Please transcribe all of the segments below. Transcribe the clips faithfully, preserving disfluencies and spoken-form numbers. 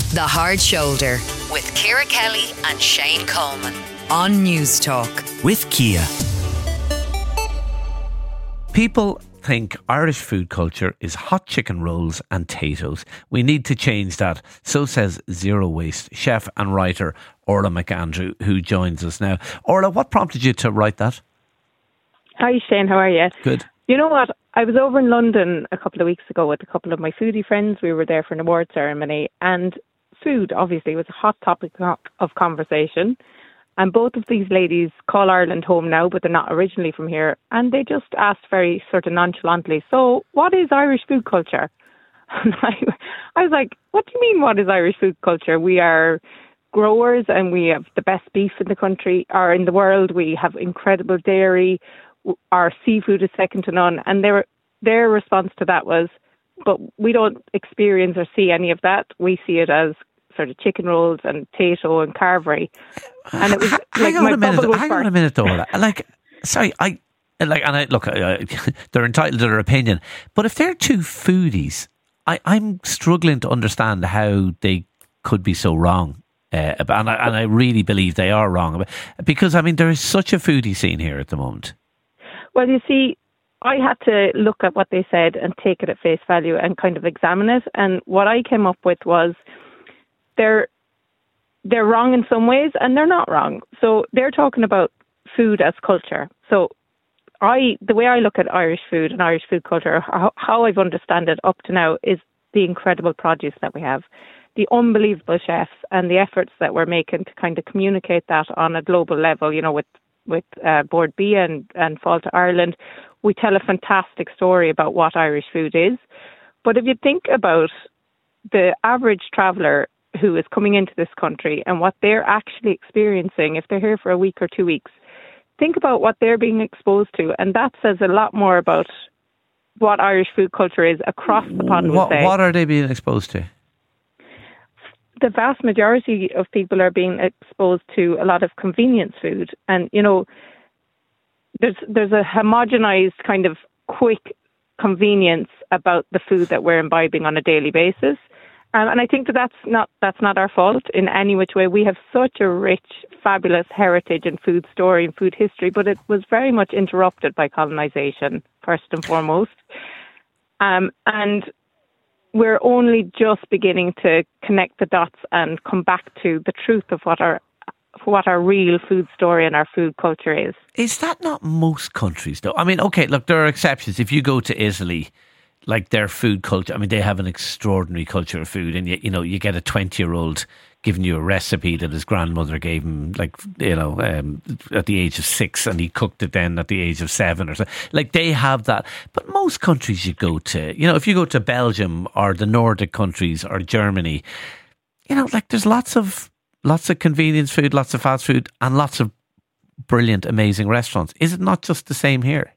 The Hard Shoulder with Ciara Kelly and Shane Coleman on News Talk. With Kia. People think Irish food culture is hot chicken rolls and potatoes. We need to change that. So says Zero Waste chef and writer Orla McAndrew, who joins us now. Orla, what prompted you to write that? Hi Shane, how are you? Good. You know what? I was over in London a couple of weeks ago with a couple of my foodie friends. We were there for an award ceremony, and food obviously was a hot topic of conversation. And both of these ladies call Ireland home now, but they're not originally from here. And they just asked very sort of nonchalantly, so what is Irish food culture? And I, I was like, what do you mean, what is Irish food culture? We are growers and we have the best beef in the country or in the world. We have incredible dairy. Our seafood is second to none. And their, their response to that was, but we don't experience or see any of that. We see it as sort of chicken rolls and potato and carvery. And it was like hang on my a minute, bubble was hang on burst. a minute, Orla. Like, sorry, I like, and I look, uh, they're entitled to their opinion, but if they're two foodies, I, I'm struggling to understand how they could be so wrong. Uh, and I and I really believe they are wrong, because I mean there is such a foodie scene here at the moment. Well, you see, I had to look at what they said and take it at face value and kind of examine it. And what I came up with was they're they're wrong in some ways and they're not wrong. So they're talking about food as culture. So I the way I look at Irish food and Irish food culture, how, how I've understood it up to now, is the incredible produce that we have, the unbelievable chefs and the efforts that we're making to kind of communicate that on a global level, you know, with with uh, Board B and, and Fáilte Ireland. We tell a fantastic story about what Irish food is. But if you think about the average traveller who is coming into this country and what they're actually experiencing, if they're here for a week or two weeks, think about what they're being exposed to. And that says a lot more about what Irish food culture is across the pond, we'll What, say. what are they being exposed to? The vast majority of people are being exposed to a lot of convenience food. And, you know, there's there's a homogenized kind of quick convenience about the food that we're imbibing on a daily basis. Um, and I think that that's not, that's not our fault in any which way. We have such a rich, fabulous heritage and food story and food history, but it was very much interrupted by colonization, first and foremost. Um, and we're only just beginning to connect the dots and come back to the truth of what our what our real food story and our food culture is. Is that not most countries, though? I mean, okay, look, there are exceptions. If you go to Italy, like their food culture, I mean, they have an extraordinary culture of food, and you, you know, you get a twenty-year-old giving you a recipe that his grandmother gave him, like, you know, um, at the age of six, and he cooked it then at the age of seven or so. Like, they have that. But most countries you go to, you know, if you go to Belgium or the Nordic countries or Germany, you know, like, there's lots of lots of convenience food, lots of fast food, and lots of brilliant, amazing restaurants. Is it not just the same here?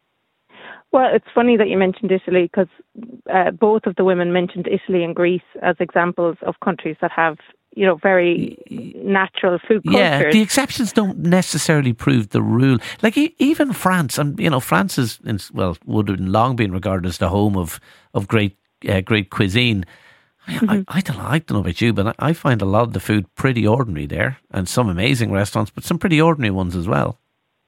Well, it's funny that you mentioned Italy, because uh, both of the women mentioned Italy and Greece as examples of countries that have, you know, very natural food cultures. Yeah, the exceptions don't necessarily prove the rule. Like e- even France, and you know, France is, well, would have long been regarded as the home of of great uh, great cuisine. I, mm-hmm. I, I don't know. I don't know about you, but I, I find a lot of the food pretty ordinary there, and some amazing restaurants, but some pretty ordinary ones as well.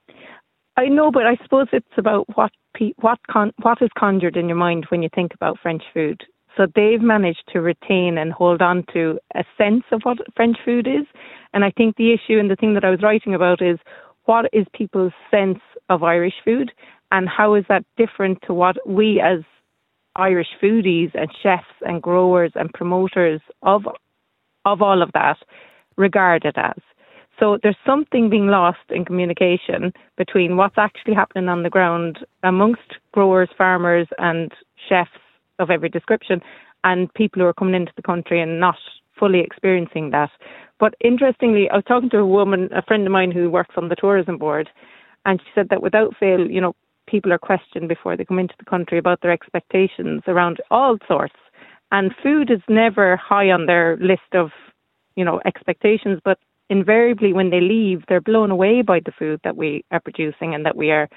I know, but I suppose it's about what pe- what con- what is conjured in your mind when you think about French food. So they've managed to retain and hold on to a sense of what French food is. And I think the issue and the thing that I was writing about is, what is people's sense of Irish food, and how is that different to what we as Irish foodies and chefs and growers and promoters of of all of that regard it as. So there's something being lost in communication between what's actually happening on the ground amongst growers, farmers and chefs of every description, and people who are coming into the country and not fully experiencing that. But interestingly, I was talking to a woman, a friend of mine who works on the tourism board, and she said that without fail, you know, people are questioned before they come into the country about their expectations around all sorts. And food is never high on their list of, you know, expectations, but invariably when they leave, they're blown away by the food that we are producing and that we are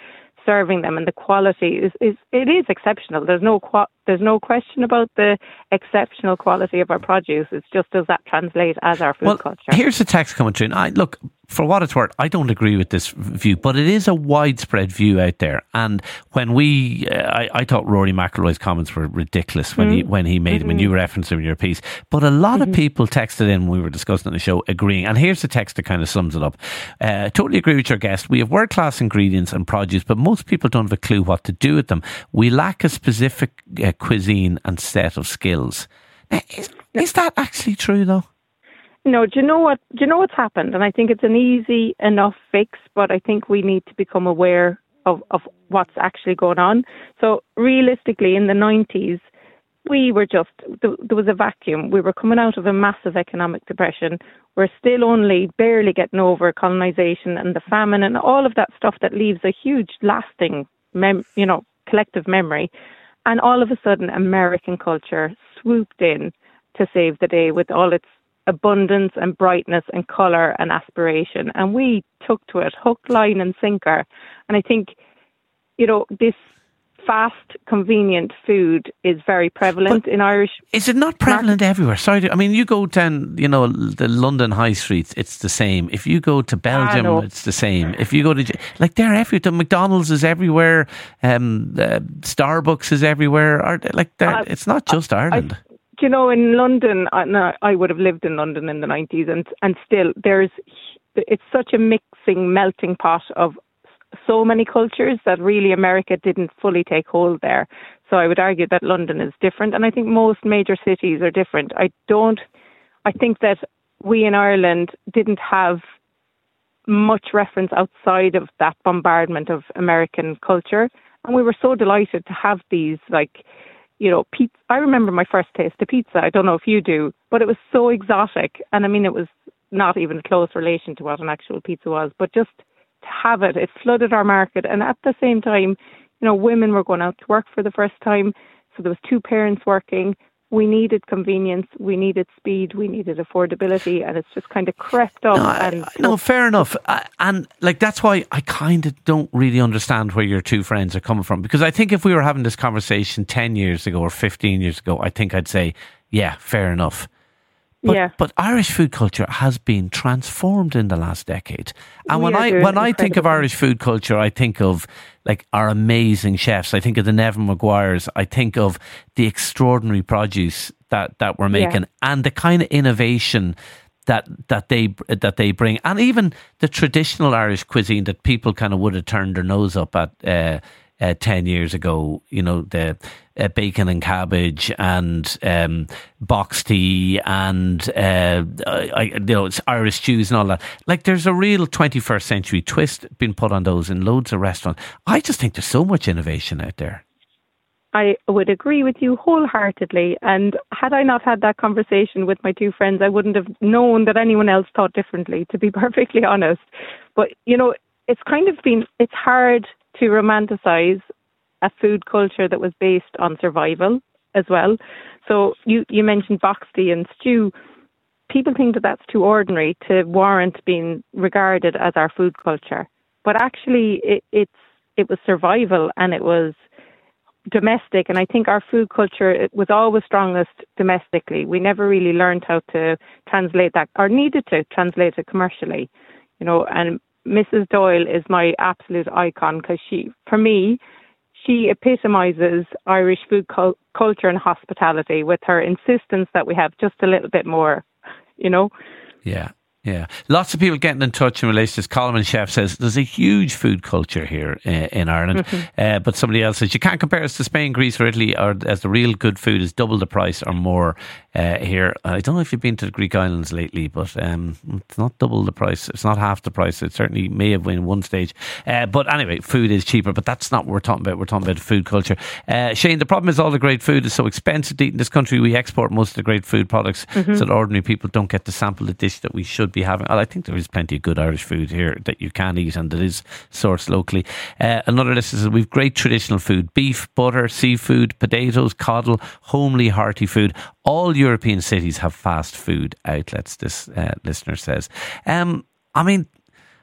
serving them, and the quality is, is it is exceptional. There's no qua- there's no question about the exceptional quality of our produce. It's just, does that translate as our food well, culture? Here's the text coming through. And I, look, for what it's worth, I don't agree with this view, but it is a widespread view out there. And when we, uh, I, I thought Rory McIlroy's comments were ridiculous when mm. he when he made mm-hmm. them, and you referenced them in your piece. But a lot mm-hmm. of people texted in when we were discussing on the show agreeing. And here's the text that kind of sums it up. Uh, totally agree with your guest. We have world-class ingredients and produce, but most people don't have a clue what to do with them. We lack a specific uh, cuisine and set of skills. Now, is, is that actually true, though? No, do you know what? Do you know what's happened? And I think it's an easy enough fix, but I think we need to become aware of, of what's actually going on. So realistically, in the nineties, we were just, there was a vacuum. We were coming out of a massive economic depression. We're still only barely getting over colonisation and the famine and all of that stuff that leaves a huge lasting, mem- you know, collective memory. And all of a sudden, American culture swooped in to save the day with all its abundance and brightness and colour and aspiration. And we took to it hook, line and sinker. And I think, you know, this fast, convenient food is very prevalent but in Irish. Is it not prevalent market? Everywhere? Sorry, I mean, you go down, you know, the London high streets, it's the same. If you go to Belgium, ah, no. it's the same. If you go to, like, they're everywhere. McDonald's is everywhere. Um, uh, Starbucks is everywhere. Or, like, uh, it's not just I, Ireland. I, you know, in London, I, I would have lived in London in the nineties, and and still there's, it's such a mixing, melting pot of so many cultures that really America didn't fully take hold there. So I would argue that London is different, and I think most major cities are different. I don't, I think that we in Ireland didn't have much reference outside of that bombardment of American culture, and we were so delighted to have these, like, you know, pizza. I remember my first taste of pizza. I don't know if you do, but it was so exotic, and I mean, it was not even a close relation to what an actual pizza was, but just to have it, it flooded our market. And at the same time, you know, women were going out to work for the first time. So there was two parents working. We needed convenience, we needed speed, we needed affordability, and it's just kind of crept up. No, and I, no fair enough. I, and like, that's why I kind of don't really understand where your two friends are coming from. Because I think if we were having this conversation ten years ago or fifteen years ago, I think I'd say, yeah, fair enough. But, yeah. but Irish food culture has been transformed in the last decade. And we when I when I think of Irish food culture, I think of like our amazing chefs. I think of the Nevin Maguires. I think of the extraordinary produce that, that we're making, yeah. and the kind of innovation that that they that they bring, and even the traditional Irish cuisine that people kind of would have turned their nose up at uh, uh, ten years ago. You know, the Uh, bacon and cabbage and um, box tea and uh, I, you know, it's Irish stews and all that. Like, there's a real twenty-first century twist being put on those in loads of restaurants. I just think there's so much innovation out there. I would agree with you wholeheartedly. And had I not had that conversation with my two friends, I wouldn't have known that anyone else thought differently, to be perfectly honest. But, you know, it's kind of been, it's hard to romanticize a food culture that was based on survival as well. So you, you mentioned box tea and stew. People think that that's too ordinary to warrant being regarded as our food culture. But actually, it, it's it was survival, and it was domestic. And I think our food culture, it was always strongest domestically. We never really learned how to translate that, or needed to translate it commercially. You know, and Missus Doyle is my absolute icon, because she, for me, she epitomises Irish food cul- culture and hospitality with her insistence that we have just a little bit more, you know? Yeah. Yeah, lots of people getting in touch in relation to this. Coleman Chef says there's a huge food culture here uh, in Ireland, mm-hmm. uh, but somebody else says you can't compare us to Spain, Greece or Italy, or as the real good food is double the price or more uh, here. I don't know if you've been to the Greek islands lately, but um, it's not double the price. It's not half the price. It certainly may have been one stage. Uh, but anyway, food is cheaper, but that's not what we're talking about. We're talking about food culture. Uh, Shane, the problem is all the great food is so expensive to eat in this country. We export most of the great food products, mm-hmm. so that ordinary people don't get to sample the dish that we should be having. I think there is plenty of good Irish food here that you can eat and that is sourced locally. Uh, another list says we've great traditional food: beef, butter, seafood, potatoes, coddle, homely, hearty food. All European cities have fast food outlets, this uh, listener says. Um, I mean,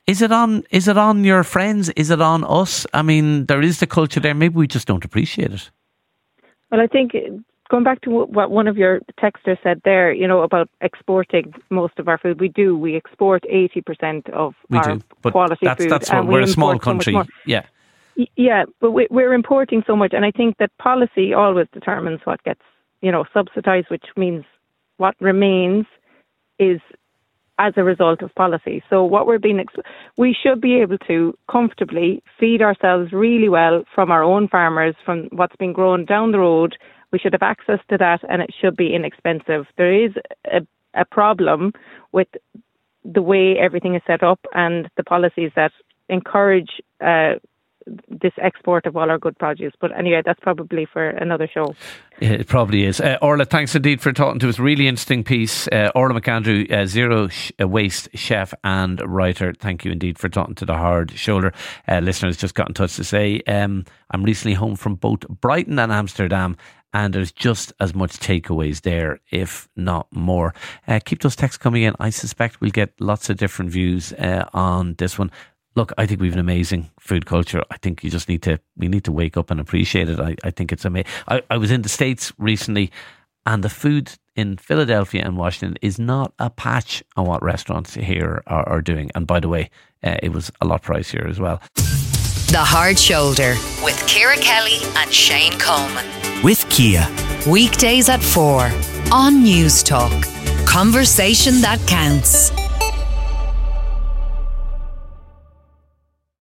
Is it on? Is it on your friends? Is it on us? I mean, there is the culture there. Maybe we just don't appreciate it. Well, I think going back to what one of your texters said there, you know, about exporting most of our food, we do. We export eighty percent of we our do. But quality that's, food. That's what, and we're we a small import so country. much more. Yeah. Yeah, but we, we're importing so much, and I think that policy always determines what gets, you know, subsidised, which means what remains is as a result of policy. So what we're being, ex- we should be able to comfortably feed ourselves really well from our own farmers, from what's been grown down the road. We should have access to that, and it should be inexpensive. There is a, a problem with the way everything is set up and the policies that encourage uh, this export of all our good produce. But anyway, that's probably for another show. Yeah, it probably is. Uh, Orla, thanks indeed for talking to us. Really interesting piece. Uh, Orla McAndrew, uh, zero sh- uh, waste chef and writer. Thank you indeed for talking to The Hard Shoulder. Uh, listeners just got in touch to say, um, I'm recently home from both Brighton and Amsterdam, and there's just as much takeaways there, if not more. Uh, keep those texts coming in. I suspect we'll get lots of different views uh, on this one. Look, I think we have an amazing food culture. I think you just need to, we need to wake up and appreciate it. I, I think it's amazing. I, I was in the States recently, and the food in Philadelphia and Washington is not a patch on what restaurants here are, are doing. And by the way, uh, it was a lot pricier as well. The Hard Shoulder with Ciara Kelly and Shane Coleman. With Kia. Weekdays at four on News Talk. Conversation that counts.